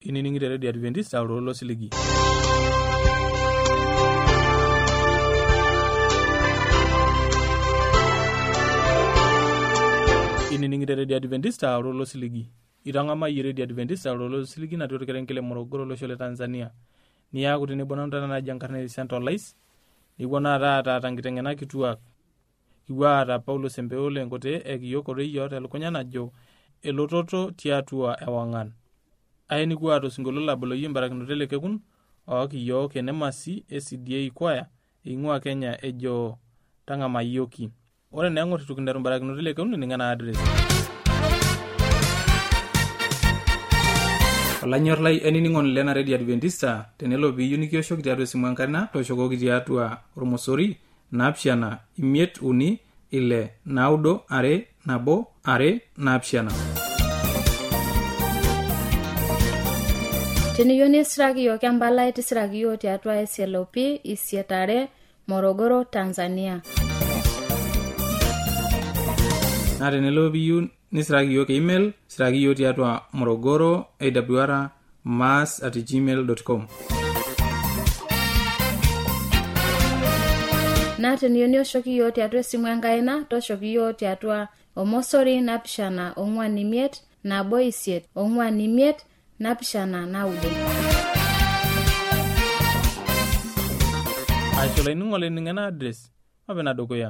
ininingire Radio Adventist Aurolo Siligi. Ininingire Radio Adventist Aurolo Siligi. Irangama Radio Adventist Aurolo Siligi na turekerenkele Morogoro losho le Tanzania. Ni yaku tinibona na jankarne Central Lice. Ibona rata tangitengena kituak. Iwara Paulo Sembeole ngote ekiyokore yote lukonya najo elototo tiatua ewangan. Aini kuato singolola bolo yimbaraknotele kekun okiyo kenemasi SDA kwaya ingua Kenya ejo tanga mayoki. Ore nengo tutukindaro mbaraknotele kekun ningana address. Olanyorlai eniningon lena Radio Adventista tenelo biyunikio shok tiatua simuankana toshokoki tiatua ormosori napshana imiet uni ile naudo are nabo are napshana. Teniyoni sragiyo kambala iti sragiyo tiatua SLOP isietare Morogoro Tanzania. Na tenelo biyu nisragiyo ke email sragiyo tiatua morogoro awr@gmail.com. Na teniyoni oshokiyo tiatua simu enkaina toshokiyo tiatua omosori napishana ongwani miet nabo isiet ongwani miet napishana naudo. Aishola inungole ningana address mapena dogoya.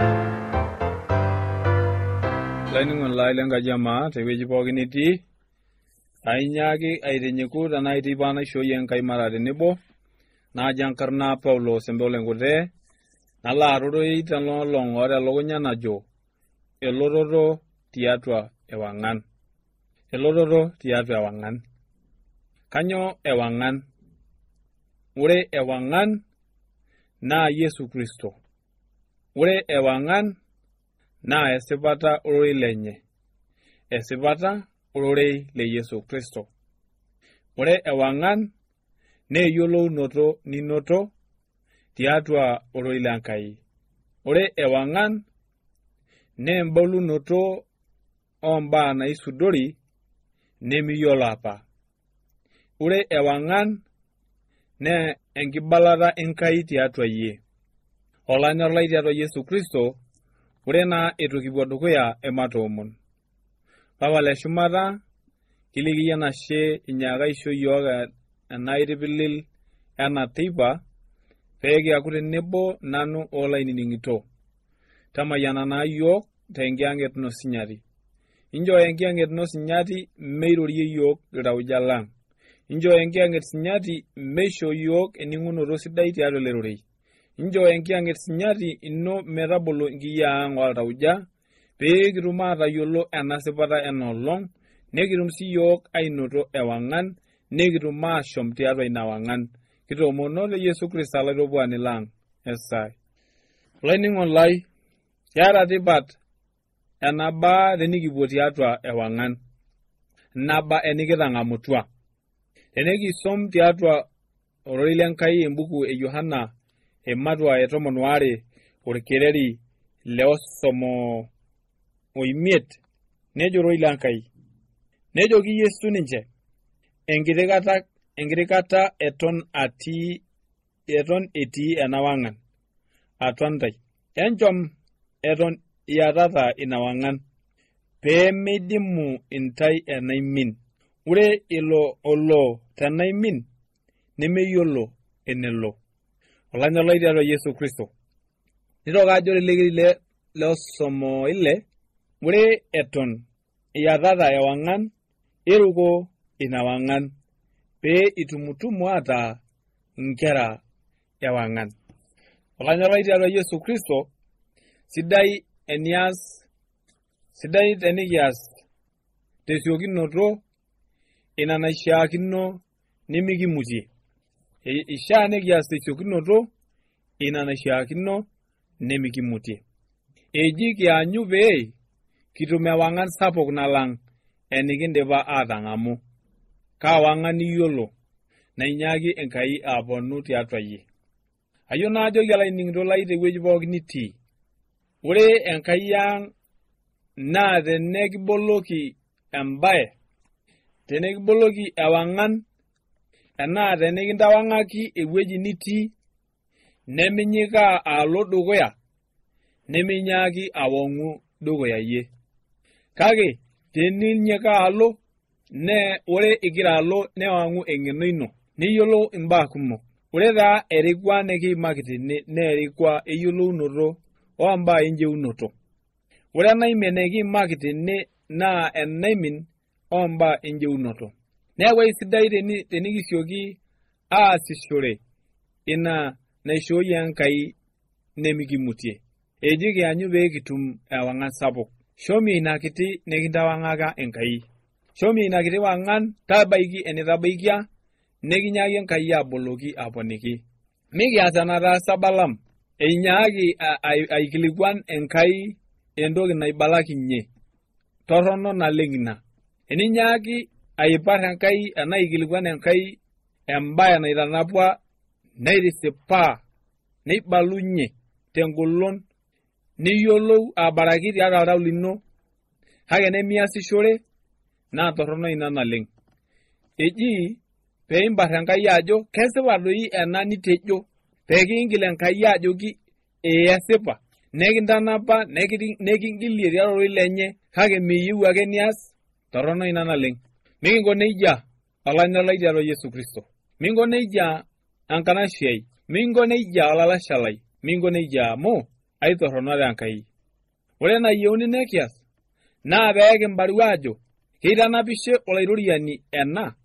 Lainungan lai lenga jama te weji poginiti ainyaaki aitinyiku tenaa itii paa naishooyie Enkai mara tenebo naaji enkarna Paulo Sembole Nkutee nalo aroroi tenolong oota elukunya najo elototo tiatua ewang'an. Elototo tiatua ewang'an. Kanyoo ewang'an? Ore ewang'an naa Yesu Kristo. Ore ewang'an naa esipata ororei lenye. Esipata ororei le Yesu Kristo. Ore ewang'an naa eyiolounoto ninoto tiatua ororei l'Enkai. Ore ewang'an naa embolunoto ombaa naisudori nemiyiolo apa. Ore ewang'an naa enkibalata Enkai tiatua yie. Olanyor lai tiatua Yesu Kristo, ore naa eitu kipuo dukuya ematoomon. Papa le shumata, kiliki yie enashe inyaaka aisho yiok ena itipilil ena teipa pee kiaku tenebo nanu olainining'ito. Tamayiana naa yiok tenkiyang'et ino sinyati. Inchoo enkiyang'et ino sinyati meirorie yiok iltauja lang'. Inchoo enkiyang'et sinyati meisho yiok ening'unoto sidai tiatua ele rorei. Inchoo enkiyang'et sinyati ino metabolo nkiyiaa ang' oltauja pee kitum atayiolo ena sipata enoolong' nekitum sii yiok ainoto ewang'an nekitum ashom tiatua ina wang'an. Kitoomono le Yesu Kristo olaitopuani lang' esai. Olainining'oni lai, keeta tipat ena baa tenikipuo tiatua ewang'an. Naba enikitang'amutua. Tenekisom tiatua ororei l'Enkai embuku e Yohana ematua 12 orkereri le 35 nejo ororei l'Enkai. Nejoki Yesu ninche enkiti kata eton etii ena wang'an atua ntai. Enchom eton iatata ina wang'an pee meidimu intai enaimin. Ore ilo olo tenaimin nemeyiolo enelo. Olanyor lai tiatua Yesu Kristo. Nitoki ajo telekeri le 16 ore eton iatata ewang'an iruko ina wang'an pee itumutumu ataa nkera ewang'an. Olanyor lai tiatua Yesu Kristo, sidai tenikias tesiokinoto ina naishaakino nemikimutie. Ishaa nikias tesiokinoto ina naishaakino nemikimutie. Eji kianyu pee kitum ewang'an sapuk nalang' enikindipa atang'amu. Kaa wang'an iyiolo nainyaaki Enkai aponu tiatua yie. Ayieu naajoki olainining'ito lai tewueji pookin nitii. Ore Enkai ang' naa tenekiboloki embaye, tenekiboloki ewang'an, enaa tenikintawang'aki ewueji nitii, neminyikaa alo dukuya, neminyaaki awang'u dukuya yie. Kake teninyikaa alo, ore igira alo newang'u eng'eno ino, niyiolou imbaa kumok. Ore taa erikwa nikiimaki tene naa erikwa eyiolounoto ombaa enjeunoto. Ore enaimin nikiimaki tene naa enaimin ombaa enjeunoto. Neeku aisidai tenikisioki aasishore ina naishooyie Enkai nemikimutie. Eji kianyu pee kitum ewang'an sapuk. Shomie ina kiti nikintawang'aka Enkai. Shomie ina kiti wang'an tabaiki enitabaikia nekinyaaki Enkai aboloki aponiki. Mikias enataasa Balaam. Einyaaki aikilikuan Enkai entoki naibalakinye. Torrono naleng' ina. Eninyaaki aipar Enkai enaa aikilikuan Enkai embaye naitanapua naitisipaa neibalunye tengolon niyiolou abaraki tiatua oltau lino kake nemiasishore naa torrono ina naleng'. Eji pee imbar Enkai ajo kesipa doi ena nitejo pee kiingil Enkai ajoki esipa nekintanapa nekingilie tiatua ororei lenye kake miyieu ake nias torrono ina naleng'. Mikingo nejia olanyor lai tiatua Yesu Kristo. Mingo nejia enkanashiai. Mingo nejia olalashe lai. Mingo nejia amu aitorronore Enkai. Ore enayieuni nekias naa pee kimbaru ajo keitanapishe olairoriani ena,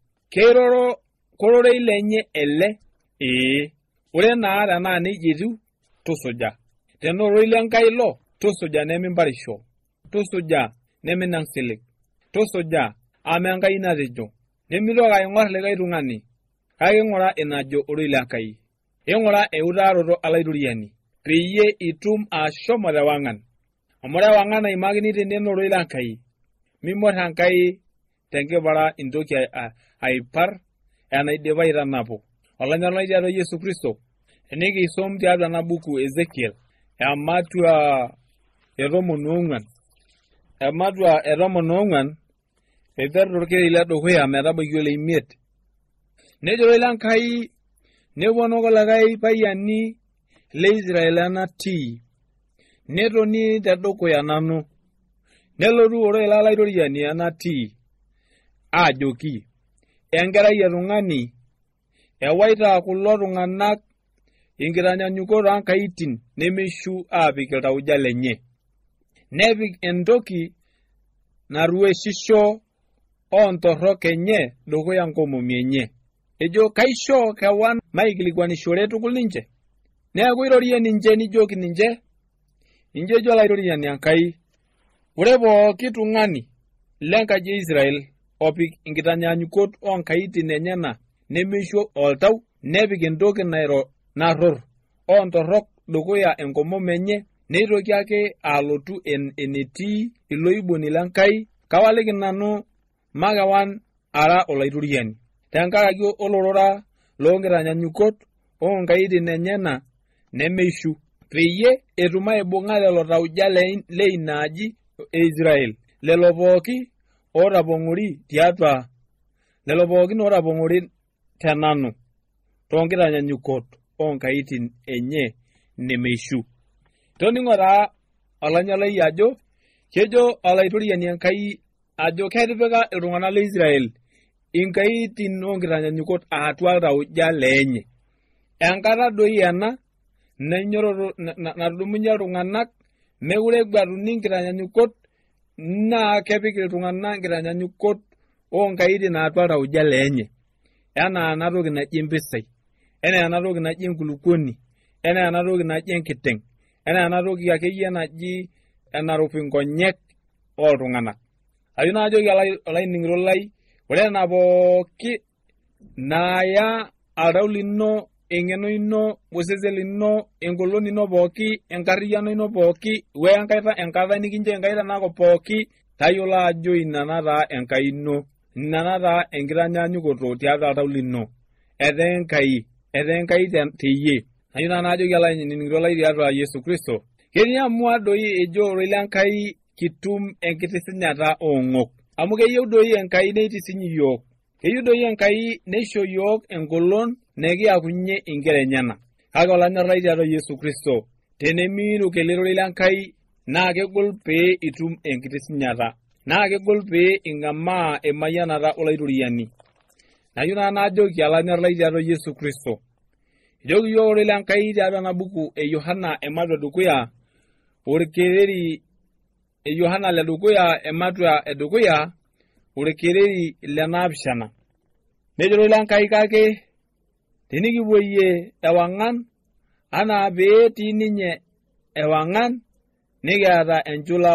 kororei lenye ele. Ore naa tenaa nejia etiu, tusuja. Tenaa ororei lenkai ilo, tusuja nemimparisho, tusuja neminang'silig, tusuja amu Enkai natejo. Nimitoki aing'or likae tung'ani, kake ing'ura enajo ororei lenkai. Ing'ura eutaroto olairoriani peyie itum ashomo tewang'an. Amu tewang'an aimakini teneno ororei lenkai. Mimor Enkai tenkipara intoki aipar enaidipa aitanapu. Olonyorr lai tiatua Yesu Kristo, enikisom tiatua ena buku Ezekiel, ematua 14, ematua 14, eiteru torkerei ledukuya metabaiki ole 5. Nejo ororei lenkai, neponu kulikae payiani le Israel enatii, netoni tedukuya nanu. Nelotu ororei lolairoriani enatii, ajoki, enkerai etung'ani, ewaita kulo tung'anak inkitanyanyukot onkaitin nemeishu aapik iltauja lenye. Nepik entoki narueshisho ontorrok enye dukuya nkomomi enye. Ejo kaisho kewan maikilikuanishore tukul ninche. Neeku irorie ninche nijoki ninche, injo ejo olairoriani Enkai, ore pooki tung'ani lenkaji Israel opik inkitanyanyukot onkaitin enyena nemeisho oltau, nepik entoki narror ontorrok dukuya enkomom enye, neitoki ake alotu enetii iloiboni lenkai, kawaliki nanu makewan ara olairoriani. Tenkaraki olorora loonkitanyanyukot onkaitin enyena nemeishu, peyie etum aibung'a lelo tauja le inaaji e Israel, lelo pookin ootapong'ori tenanu toonkitanyanyukot onkaitin enye nemeishu. Toning'o taa olonyorr lai ajo, kejo olairoriani Enkai ajo ketipika iltung'anak le Israel inkaitin onkitanyanyukot atua iltauja lenye. Enkata doi ena natudumunye iltung'anak mekure eguatuni inkitanyanyukot, naa kepik iltung'anak inkitanyanyukot onkaitin atua iltauja lenye. Enaa enatoki naji empisai, enaa enatoki naji enkulukuoni, enaa enatoki naji enkiteng', enaa enatoki akeyie naji enarup inkonyek oltung'anak. Ayieu naajoki olainining'ito lai, ore nena pooki naaya oltau lino, eng'eno ino, osesen lino, engolon ino pooki, enkarriyiano ino pooki, enkata nikincho Enkai tenakop pooki, tayiolo ajo ina nataa Enkai ino, ina nataa enkitanyanyukoto tiatua oltau lino. Etaa Enkai teyie. Ayieu naa naajoki olainining'ito lai tiatua Yesu Kristo, ketii amua doi ejo ororei lenkai kitum enkitisinyata oong'ok. Amu keyieu doi Enkai neitisiny iyiok. Keyieu doi Enkai neisho yiok engolon nekiakunye inkera enyenak. Kake olonyorr lai tiatua Yesu Kristo, tenemiiruk ele rorei lenkai, naa kegol pee itum enkitisinyata, naa kegol pee ing'amaa emayianata olairoriani. Nayieu naa najoki olonyorr lai tiatua Yesu Kristo, ijoki yiok ororei lenkai tiatua ena buku e Yohana ematua edukuya, orkereri e Yohana ledukuya ematua edukuya, orkereri le 7. Nejo ororei lenkai kake tenikipuoyie ewang'an, anaa pee etii ninye ewang'an, nikiata enchula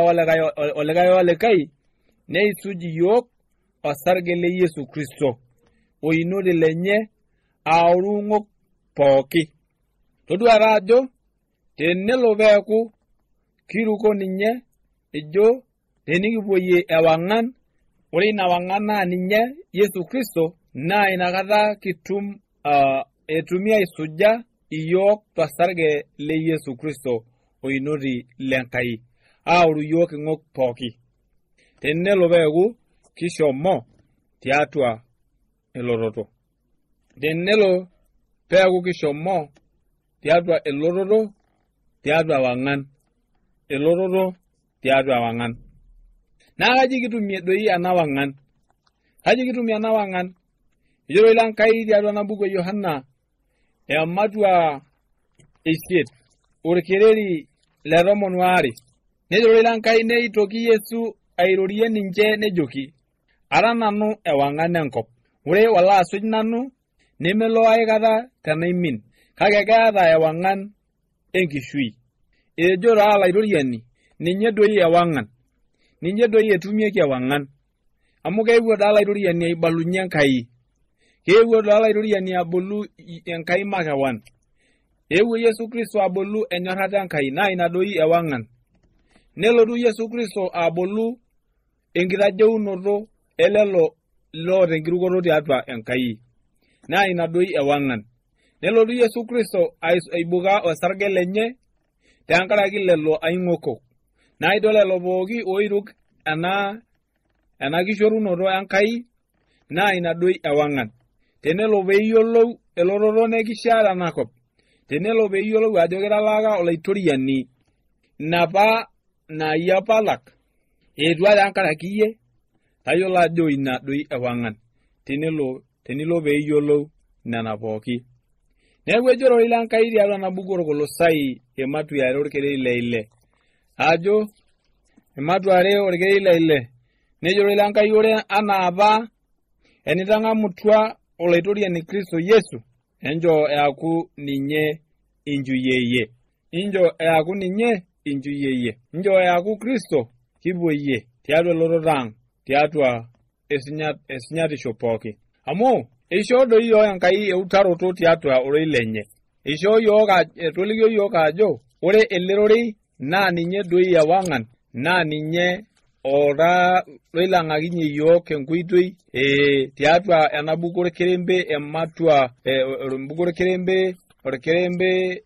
olikae neisuj iyiok osarge le Yesu Kristo, oinoti lenye aurung'ok pooki. Todua taa ajo, tenelo peeku kiruko ninye, ejo tenikipuoyie ewang'an, ore ina wang'an naa ninye Yesu Kristo, naa inakata kitum etumi aisuja iyiok tosarge le Yesu Kristo oinoti lenkai, auru iyiok ing'ok pooki. Tenelo peeku kishomo tiatua eloroto. Tenelo peeku kishomo tiatua eloroto, tiatua wang'an. Eloroto tiatua wang'an. Naa kaji kitumie doi ena wang'an? Kaji kitumie ena wang'an? Ejo ororei lenkai tiatua ena buku e Yohana ematua 8, orkereri le 12. Nejo ororei lenkai neitoki Yesu airorie ninche nejoki, ara nanu ewang'an enkop. Ore wala asuj nanu nemelo aikata tenaimin, kake keeta ewang'an enkishui. Ejo taa olairoriani, ninye doi ewang'an, ninye doi etumieki ewang'an. Amu keewuo taa olairoriani aibalunye Enkai, keewuo taa olairoriani abolu Enkai makewan. Eewuo Yesu Kristo abolu enyorrata Enkai, naa ina doi ewang'an. Nelotu Yesu Kristo abolu enkitajeunoto elelo loota enkirukoto tiatua Enkai, naa ina doi ewang'an. Nelotu Yesu Kristo aibuka osarge lenye tenkaraki lelo aing'okok. Naa idol lelo pooki oiruk ena kishorunoto Enkai, naa ina doi ewang'an. Tenelo peeyiolou elototo nekishaa tenakop, tenelo peeyiolou ajo kitalaaka olaitoriani napa naayia palak, eetua tenkaraki iyie, tayiolo ajo ina doi ewang'an. Tenilo peeyiolou nena pooki. Neeku ejo ororei Lenkai tiatua ena buku orkolosai ematua are orkereri le ile. Ajo ematua are orkereri le ile. Nejo ororei Lenkai ore anaa apa enitang'amutua olaitoriani Kristo Yesu, enjo eaku ninye injuyeyie. Injo eaku ninye injuyeyie. Injo eaku Kristo kipuoyie tiatua elototo ang', tiatua esinyatisho pooki. Amu eishoo doi yiok Enkai eutaroto tiatua ororei lenye. Eishoo yiok etolikio yiok ajo ore ele rorei naa ninye doi ewang'an, naa ninye loilang'akinye yiok enkoitoi tiatua ena buku orkerembe ematua buku orkerembe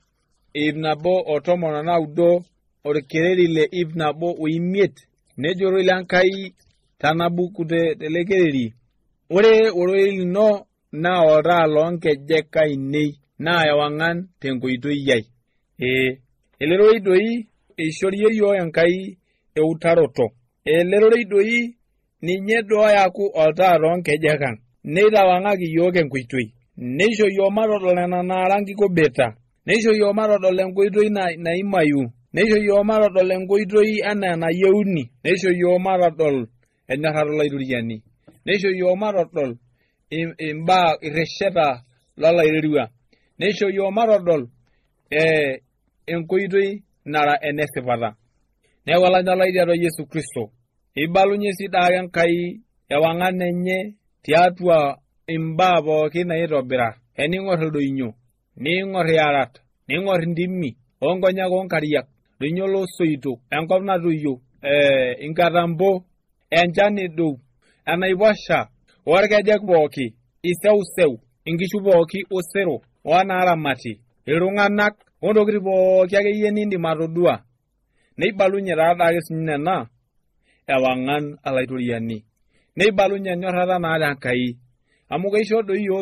119 orkereri le 105. Nejo ororei Lenkai tena buku tele kereri, ore ororei lino naa oltaa loonkejek ainei, naa ewang'an tenkoitoi ai. Ele rorei doi eishorie yiok Enkai eutaroto. Ele rorei doi ninye doi eaku oltaa loonkejek ang', neitawang'aki yiok enkoitoi. Neisho yiok matodol nena naara nkikobeta, neisho yiok matodol enkoitoi naimayu, neisho yiok matodol enkoitoi enaa enayieuni, neisho yiok matodol enyorrata olaitoriani, neisho yiok matodol imbaa irresheta lolaiterua, neisho yiok matodol enkoitoi nara enesipata. Neeku olanyalai tiatua Yesu Kristo, ibalunye sii daake Enkai ewang'an enye tiatua imbaa pooki naitobira. Ening'orr ildoinyo, niing'orr iarat, niing'orr intimi oonkonyek oonkariak, doinyo loosoitok, enkop natoyio, inkatambo, enchan edou, enaiposha, orkejek pooki, iseuseu, inkishu pooki osero, onaaramati, iltung'anak, ontokiting pooki akeyie nindim atodua. Neibalunye taadake sinye nena ewang'an olaitoriani. Neibalunye enyorrata naata Enkai. Amu keisho doi yiok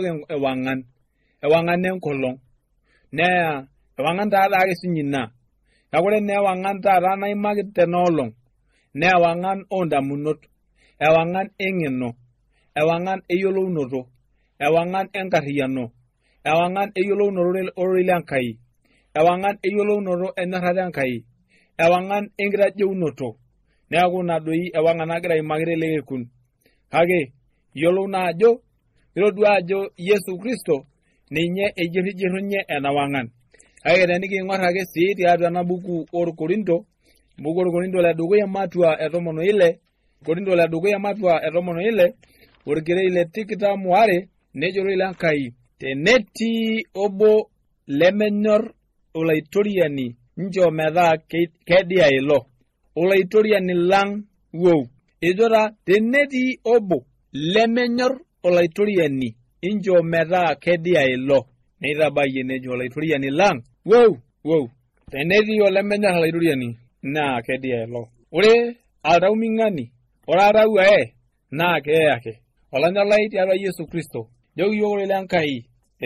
ewang'an enkolong'. Neya ewang'an taadake sinye ina. Kake ore naa ewang'an taata naimaki tenaolong', naa ewang'an oondamunot, ewang'an eng'eno, ewang'an eyiolounoto, ewang'an enkarriyiano, ewang'an eyiolounoto ororei Lenkai, ewang'an eyiolounoto enyorrata Enkai, ewang'an enkitajeunoto. Neeku ina doi ewang'an nagira aimaki tele kekun. Kake yiolou naa ajo, itodua ajo Yesu Kristo ninye eijerrijerrunye ena wang'an. Kake tenikiing'orr ake sii tiatua ena buku orkorinto ledukuya ematua 16, Korinto ledukuya ematua 16, orkereri le 22, nejo ororei Lenkai, tenetii obo lemenyorr olaitoriani nchoo metaa kedia ilo, olaitoriani lang' wou. Ejo taa tenetii obo lemenyorr olaitoriani inchoo metaa kedia ilo, neitabayie nejo olaitoriani lang' wou. Tenetii olemenyorr olaitoriani naa kedia ilo. Ore altau ming'ani, ore altau ae naa keye ake. Olanyalai tiatua Yesu Kristo, joki yiok ororei Lenkai,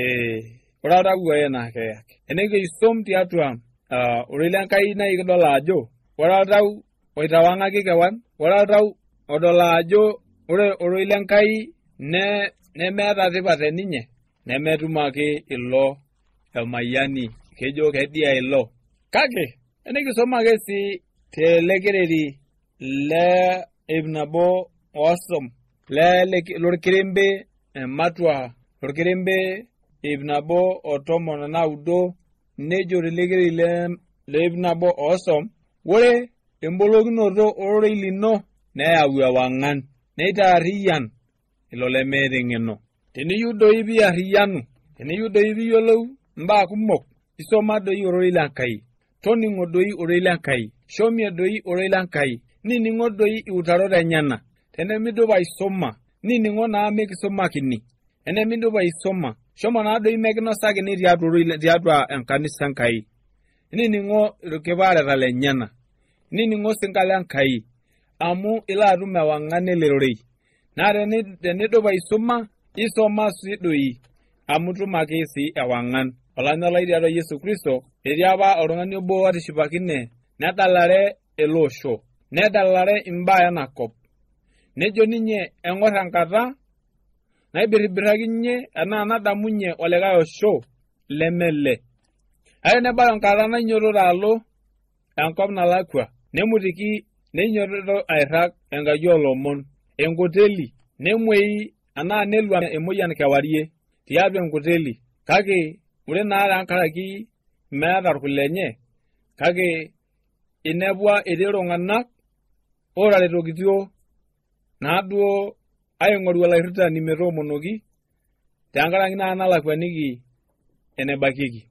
ore altau ae naa keye ake. Enikisom tiatua ororei Lenkai naa ikidol ajo ore altau oitawang'aki kewan, ore altau odol ajo ore ororei Lenkai nemeeta tipat teninye, nemetum ake ilo emayiani, kejo kedia ilo. Kake enikisom ake sii tele kereri le 150, lorkirembe matwa lorkirembe ibnabo otomo na udo nejo relegri le ibnabo osom wore embologinoto orelino na awu wangan neita riyan ilole medingeno teniyudo ibi ariyanu teniyudo ibi yolo mba kumok isoma do yorila kai toni ngodoi orila kai shomi doi orila kai nini ngodoi utaro da nyana tenemido ba isoma nini ngona make soma kini enemido ba isoma shoma na doi megno sage ni diadwa enkanisan kai nini ngo rukebare rale nyana nini ngo singalan kai amu ila rume wangane leroi nare ni denido ba isoma sidoi amutu makesi ewangan olanya laidi ado Yesu Kristo eriaba orongani obo atishipakine nedalare elosho nedalare imbaya nakop nejo ninye engorrankata naibiribiraginye nadamunye olegayo sho lemele ayo nebalo nkata nainyotoro alo enkop nalakwa nemutiki neinyototo airak enkaji olomon enkoteli nemwei nelua emoyian kewarie tiatua enkoteli kake ure naara ankaraki meeta irkulenye kake inepua eterong'anak oraretokitio naaduo aing'oru olairritani metoomonoki tenkaraki naa nalakwaniki enebakieki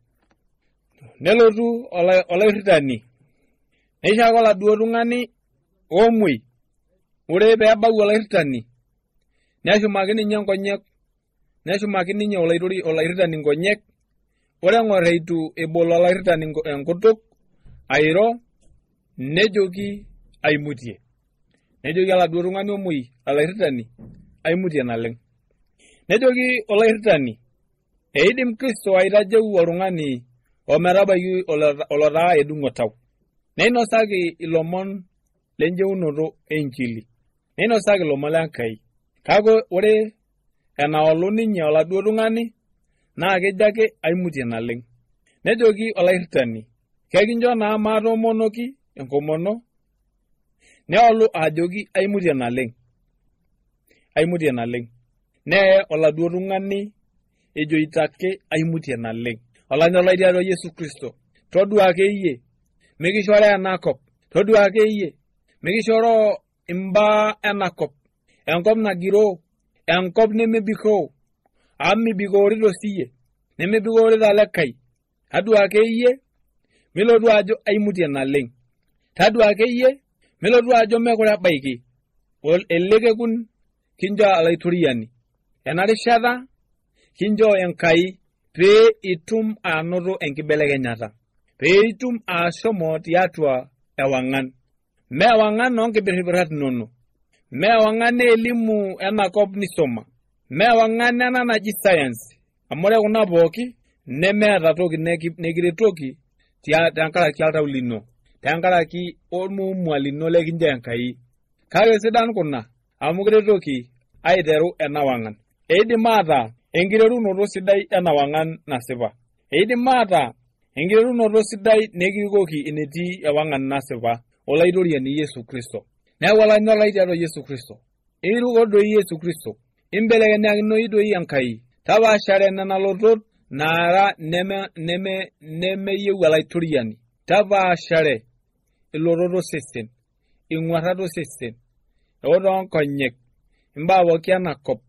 nelotu olairritani neishako oladuo tung'ani omwei ure peebau olairritani neshumaki ninye nkonyek neshumaki ninye olairritani nkonyek ore ng'oreitu ebolo olairritani enkutuk airo nejoki aimutie nejoki oladuo tung'ani omwei olairritani aimutie naleng nejoki olairritani eidim Kristo aitajeu oltung'ani ometabaiki olotaa edung'otau neinosaki ilomon lenjeunoto enjili neinosaki ilomon lenkai kake ore enaolu ninye oladuo tung'ani naa kejo ake aimutie naleng nejoki olairritani kekincho naa maatoomonoki enkomono neolu ajoki aimutie naleng nee oladuo tung'ani ejoito ake aimutie naleng olanya laitiaro Yesu Kristo todua ake iyie mikishore enakop todua ake iyie mikishoro imbaa enakop enkop nagiroo enkop nemebikoo amu mibikoorito siyie nemebikoorito lekai tadua ake iyie milotu ajo aimutie naleng tadua ake iyie milotu ajo mekure ebaiki elekekun kinjo olaituriani enarishata kinjo Enkai pee itum anoto enkibelekenyata pee itum ashomo tiatua ewang'an mewang'an onkibiribirat inono mewang'an elimu enakop nisoma mewang'an ena naji science amu ore kuna pooki nemeeta toki nekiretoki tenkaraki oltau lino tenkaraki ormuumua lino lekinjo Enkai kake sidan kuna amu kiretoki aiteru ena wang'an eidim ataa enkirerunoto sidai ena wang'an nasipa eidim ataa enkirerunoto sidai nekirikoki enetii ewang'an nasipa olaitoriani Yesu Kristo neeku olanya olaitiaro Yesu Kristo iruko doi Yesu Kristo imbelekenyakinoi doi Enkai tapaashare nena lotot naara nemeyieu olaitoriani tapaashare ilotot osesen ing'uarrat osesen eoto nkonyek imbaa pooki enakop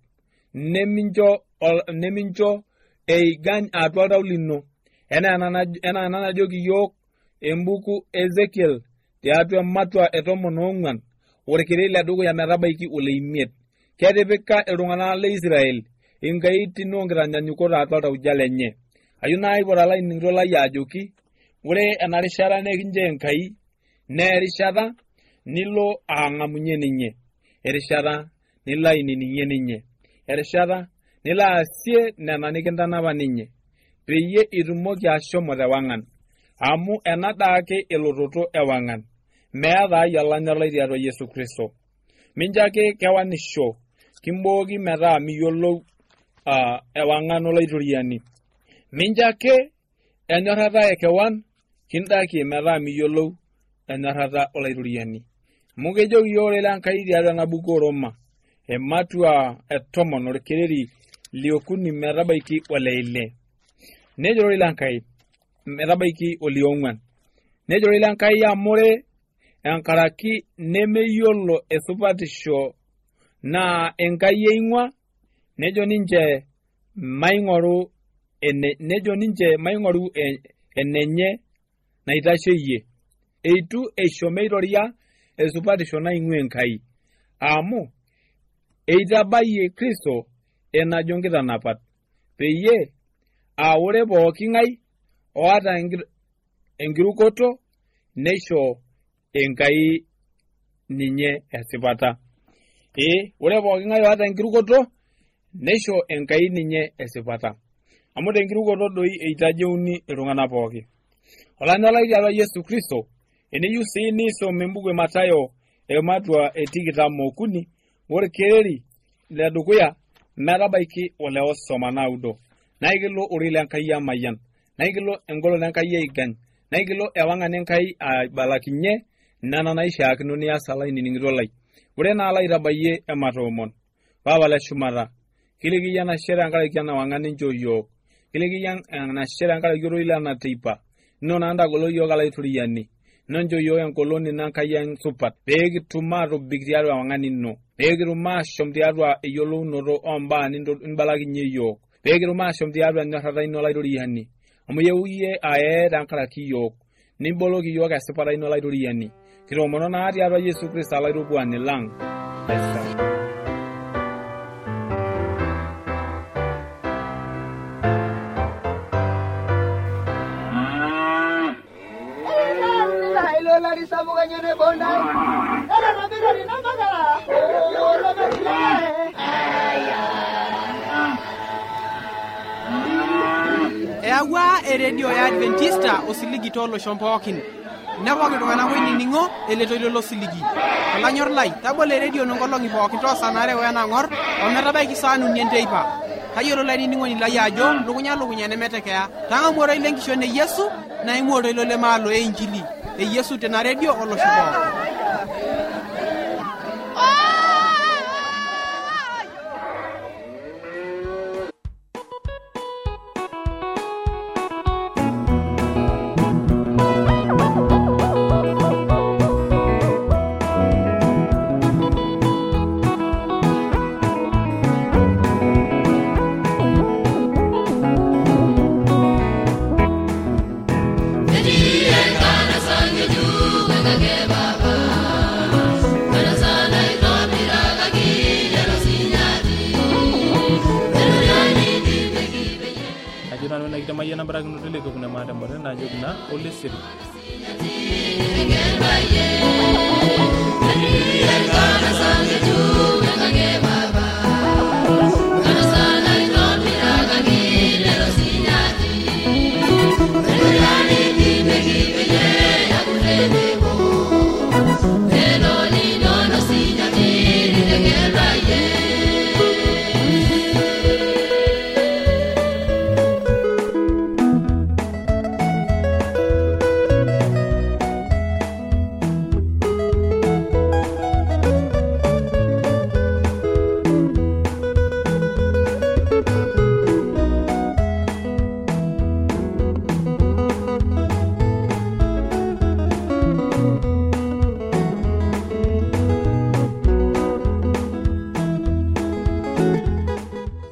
nemincho eigany atua oltau lino enaa ena najoki yiok embuku Ezekiel tiatua matua 14 orkirei ledukuya metabaiki ole 5 ketipika iltung'anak le Israel inkaitin onkitanyanyukot atua oltauja lenye ayieu naa aipot alaining'ito lai ajoki ore enarishata nekinjo Enkai nee erishata nilo aang'amunye ninye erishata nilo ainining'ie ninye erishata nilo aasie nena nikintanapa ninye peyie itumoki ashomo tewang'an amu ena daake elototo ewang'an meeta ai olanya laitiaro Yesu Kristo minjo ake kewanisho kimbooki metaa miyiolou ewang'an olaitoriani minjo ake enyorrata ekewan kindaki metaa miyiolou enyorrata olaitoriani amu kejoki yiok ore Enkai tiatua ena buku Roma ematua etomon orkereri liokuni metabaiki oleile nejoro ilankai metabaiki oliongwan nejoro ilankai amore enkaraki nemeyiolo esupatisho na enkai eingwa nejo ninche maing'oru enenye naitasheyie eitu eshomeitoria esupatisho naing'ua enkai amu eitabayie Kristo enajo nkitanapat peyie ore pooki ng'ai oata enkirukoto neisho enkai ninye esipata. Ore pooki ng'ai oata enkirukoto neisho enkai ninye esipata. Amu tenkirukoto doi eitajeuni iltung'anak pooki. Olanyalai tiatua Yesu Kristo eneyieu sii nisom embuku e Mathayo ematua 23 orkereri ledukuya metabaiki ole 9 naikilo uri lenkai amayian naikilo engolon enkai aigany naikilo ewang'an enkai abalakinye nana naishaakino nias alainining'ito lai. Ore naa alaitabayie ematoomon papa le shumata kilikiya nashere enkaraki enawang'an nincho yiok kilikiya nashere enkaraki oroile enateipa nona ndagolo yiok alaituriani nonjo yiok enkoloni nankai ensupat peekitum atobik tiatua ewang'an ino peekitum ashom tiatua eyiolounoto ombaa nibalakinye yiok peekitum ashom tiatua enyorrata ino olaituriani amu yewuye ae tenkaraki yiok niboloki yiok esipata ino olaituriani kitoomono naa tiatua Yesu Kristo alaitupuani lang. Eawa eredio ya Adventista osiligi tolo shompookin nepoki tung'anak oinining'o eletoilo losiligi olanyor lai tabole eredio nonkolong'i pookin toosanare wenang'or ometabaiki saa 4 enteipa tayiolo lainining'oni lai ajo lukunya nemetekeya tang'amuoroi lenkishon e Yesu naimuoroi lemaalo e Injili e Yesu tena redio olosho pookin. Mayana barang nudile ko kuna mata mbore na jogna ole sir Engel baye, engel kana sangeju.